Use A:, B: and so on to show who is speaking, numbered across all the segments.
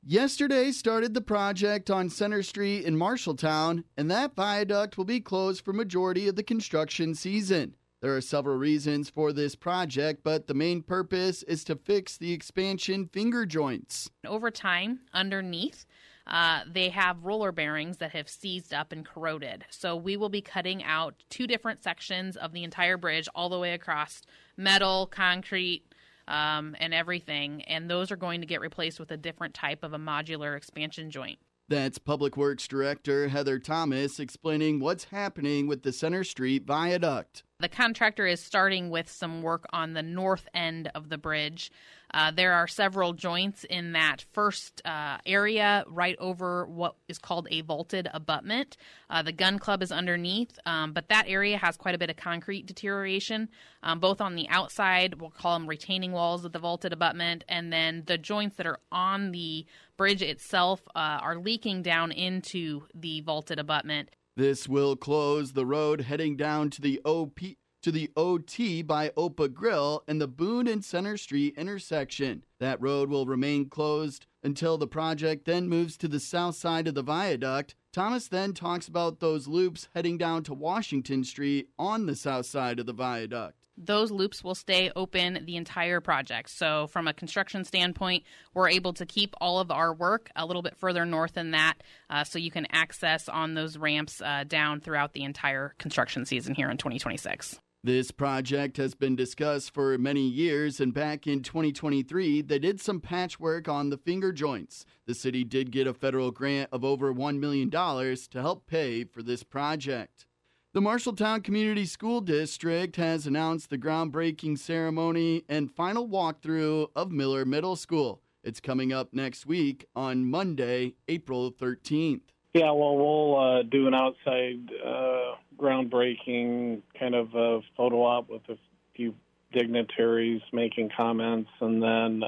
A: Yesterday started the project on Center Street in Marshalltown, and that viaduct will be closed for majority of the construction season. There are several reasons for this project, but the main purpose is to fix the expansion finger joints.
B: Over time, underneath, they have roller bearings that have seized up and corroded. So we will be cutting out two different sections of the entire bridge all the way across, metal, concrete, and everything, and those are going to get replaced with a different type of a modular expansion joint.
A: That's Public Works Director Heather Thomas explaining what's happening with the Center Street viaduct.
B: The contractor is starting with some work on the north end of the bridge. There are several joints in that first area right over what is called a vaulted abutment. The gun club is underneath, but that area has quite a bit of concrete deterioration, both on the outside, we'll call them retaining walls of the vaulted abutment, and then the joints that are on the bridge itself are leaking down into the vaulted abutment.
A: This will close the road heading down to the OT by Opa Grill and the Boone and Center Street intersection. That road will remain closed until the project then moves to the south side of the viaduct. Thomas then talks about those loops heading down to Washington Street on the south side of the viaduct.
B: Those loops will stay open the entire project. So from a construction standpoint, we're able to keep all of our work a little bit further north than that, so you can access on those ramps down throughout the entire construction season here in 2026.
A: This project has been discussed for many years, and back in 2023, they did some patchwork on the finger joints. The city did get a federal grant of over $1 million to help pay for this project. The Marshalltown Community School District has announced the groundbreaking ceremony and final walkthrough of Miller Middle School. It's coming up next week on Monday, April 13th.
C: Yeah, well, we'll do an outside groundbreaking kind of a photo op with a few dignitaries making comments, and then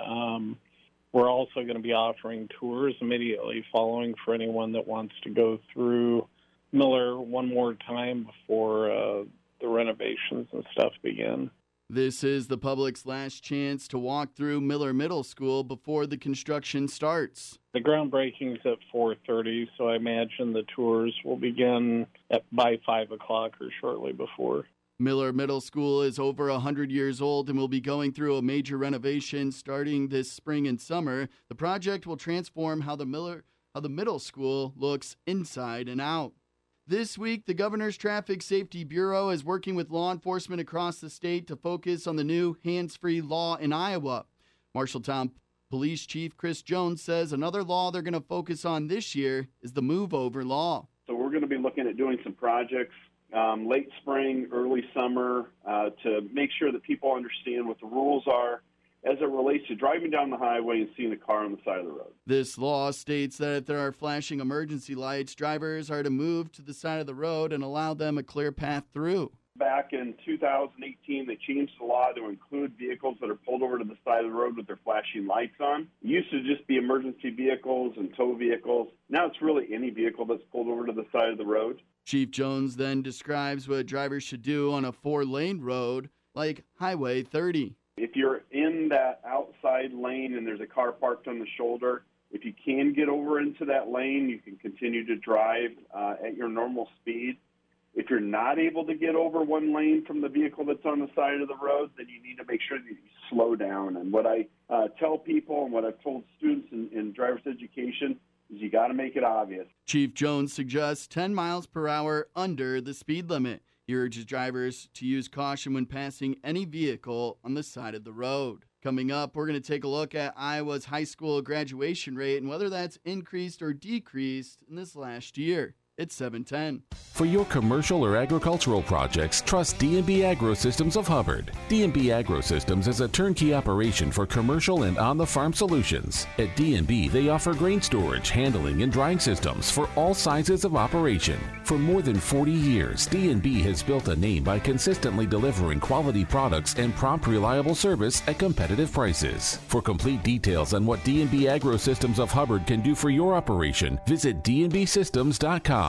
C: we're also going to be offering tours immediately following for anyone that wants to go through Miller one more time before the renovations and stuff begin.
A: This is the public's last chance to walk through Miller Middle School before the construction starts.
C: The groundbreaking's at 4:30, so I imagine the tours will begin by 5 o'clock or shortly before.
A: Miller Middle School is over 100 years old and will be going through a major renovation starting this spring and summer. The project will transform how the middle school looks inside and out. This week, the Governor's Traffic Safety Bureau is working with law enforcement across the state to focus on the new hands-free law in Iowa. Marshalltown Police Chief Chris Jones says another law they're going to focus on this year is the move-over law.
D: So we're going to be looking at doing some projects late spring, early summer to make sure that people understand what the rules are as it relates to driving down the highway and seeing a car on the side of the road.
A: This law states that if there are flashing emergency lights, drivers are to move to the side of the road and allow them a clear path through.
D: Back in 2018, they changed the law to include vehicles that are pulled over to the side of the road with their flashing lights on. It used to just be emergency vehicles and tow vehicles. Now it's really any vehicle that's pulled over to the side of the road.
A: Chief Jones then describes what drivers should do on a 4-lane road like Highway 30.
D: If you're in that outside lane and there's a car parked on the shoulder, if you can get over into that lane, you can continue to drive at your normal speed. If you're not able to get over one lane from the vehicle that's on the side of the road, then you need to make sure that you slow down. And what I tell people and what I've told students in driver's education is you got to make it obvious.
A: Chief Jones suggests 10 miles per hour under the speed limit. He urges drivers to use caution when passing any vehicle on the side of the road. Coming up, we're going to take a look at Iowa's high school graduation rate and whether that's increased or decreased in this last year. It's 7:10.
E: For your commercial or agricultural projects, trust D&B AgroSystems of Hubbard. D&B AgroSystems is a turnkey operation for commercial and on-the-farm solutions. At D&B, they offer grain storage, handling, and drying systems for all sizes of operation. For more than 40 years, D&B has built a name by consistently delivering quality products and prompt, reliable service at competitive prices. For complete details on what D&B AgroSystems of Hubbard can do for your operation, visit dnbsystems.com.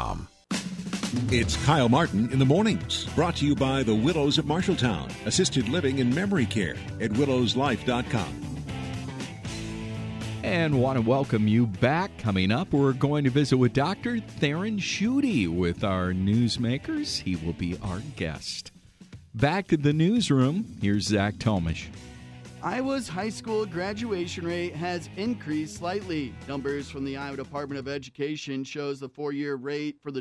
F: It's Kyle Martin in the mornings, brought to you by the Willows of Marshalltown, assisted living and memory care at willowslife.com.
G: And want to welcome you back. Coming up, we're going to visit with Dr. Theron Schutte with our newsmakers. He will be our guest. Back to the newsroom, here's Zach Tomish.
A: Iowa's high school graduation rate has increased slightly. Numbers from the Iowa Department of Education shows the four-year rate for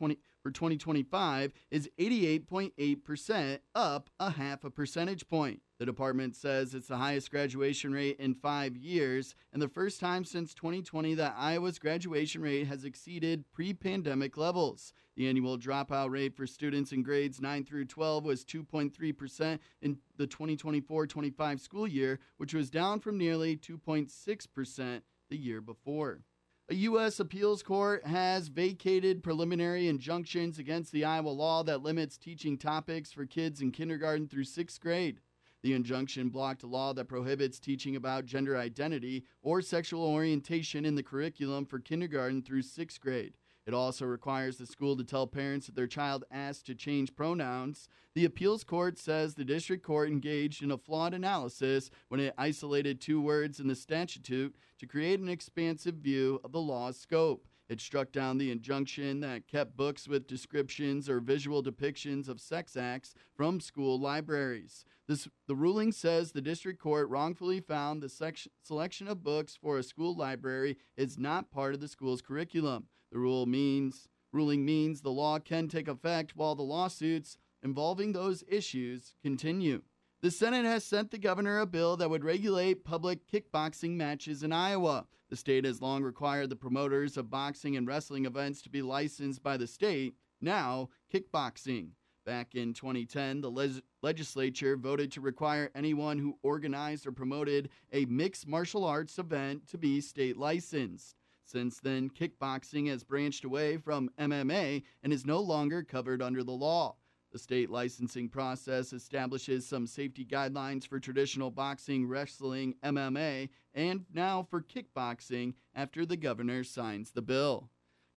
A: 2025 is 88.8%, up a half a percentage point. The department says it's the highest graduation rate in 5 years and the first time since 2020 that Iowa's graduation rate has exceeded pre-pandemic levels. The annual dropout rate for students in grades 9 through 12 was 2.3% in the 2024-25 school year, which was down from nearly 2.6% the year before. A U.S. appeals court has vacated preliminary injunctions against the Iowa law that limits teaching topics for kids in kindergarten through 6th grade. The injunction blocked a law that prohibits teaching about gender identity or sexual orientation in the curriculum for kindergarten through 6th grade. It also requires the school to tell parents that their child asked to change pronouns. The appeals court says the district court engaged in a flawed analysis when it isolated 2 words in the statute to create an expansive view of the law's scope. It struck down the injunction that kept books with descriptions or visual depictions of sex acts from school libraries. The ruling says the district court wrongfully found the selection of books for a school library is not part of the school's curriculum. The ruling means the law can take effect while the lawsuits involving those issues continue. The Senate has sent the governor a bill that would regulate public kickboxing matches in Iowa. The state has long required the promoters of boxing and wrestling events to be licensed by the state. Now, kickboxing. Back in 2010, the legislature voted to require anyone who organized or promoted a mixed martial arts event to be state licensed. Since then, kickboxing has branched away from MMA and is no longer covered under the law. The state licensing process establishes some safety guidelines for traditional boxing, wrestling, MMA, and now for kickboxing after the governor signs the bill.